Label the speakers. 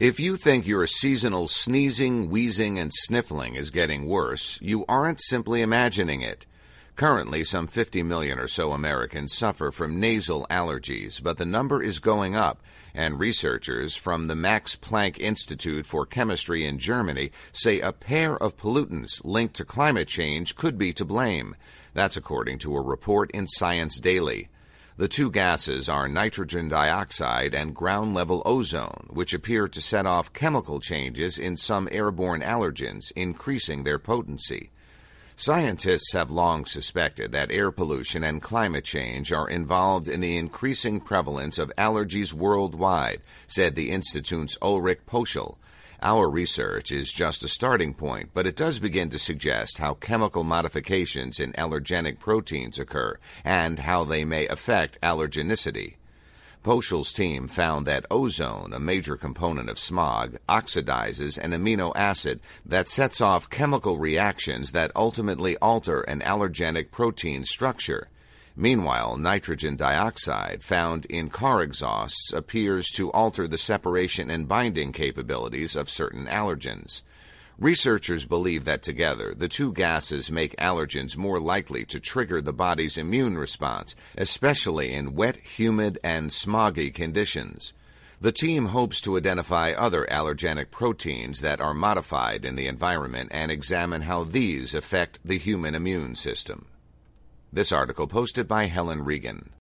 Speaker 1: If you think your seasonal sneezing, wheezing, and sniffling is getting worse, you aren't simply imagining it. Currently, some 50 million or so Americans suffer from nasal allergies, but the number is going up, and researchers from the Max Planck Institute for Chemistry in Germany say a pair of pollutants linked to climate change could be to blame. That's according to a report in Science Daily. The two gases are nitrogen dioxide and ground-level ozone, which appear to set off chemical changes in some airborne allergens, increasing their potency. Scientists have long suspected that air pollution and climate change are involved in the increasing prevalence of allergies worldwide, said the Institute's Ulrich Poschel. Our research is just a starting point, but it does begin to suggest how chemical modifications in allergenic proteins occur and how they may affect allergenicity. Poschel's team found that ozone, a major component of smog, oxidizes an amino acid that sets off chemical reactions that ultimately alter an allergenic protein structure. Meanwhile, nitrogen dioxide found in car exhausts appears to alter the separation and binding capabilities of certain allergens. Researchers believe that together, the two gases make allergens more likely to trigger the body's immune response, especially in wet, humid, and smoggy conditions. The team hopes to identify other allergenic proteins that are modified in the environment and examine how these affect the human immune system. This article posted by Helen Regan.